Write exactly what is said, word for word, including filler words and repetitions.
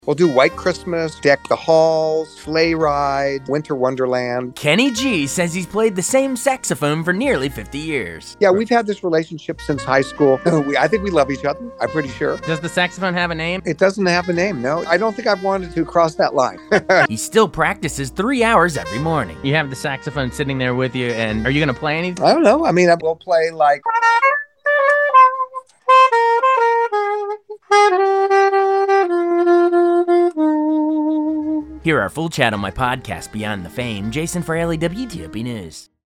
We'll do White Christmas, Deck the Halls, Sleigh Ride, Winter Wonderland. Kenny G says he's played the same saxophone for nearly fifty years. Yeah, we've had this relationship since high school. We, I think we love each other. I'm pretty sure. Does the saxophone have a name? It doesn't have a name, no. I don't think I've wanted to cross that line. He still practices three hours every morning. You have the saxophone sitting there with you, and are you going to play anything? I don't know. I mean, I will play like... Hear our full chat on my podcast, Beyond the Fame. Jason Fraley, W T O P News.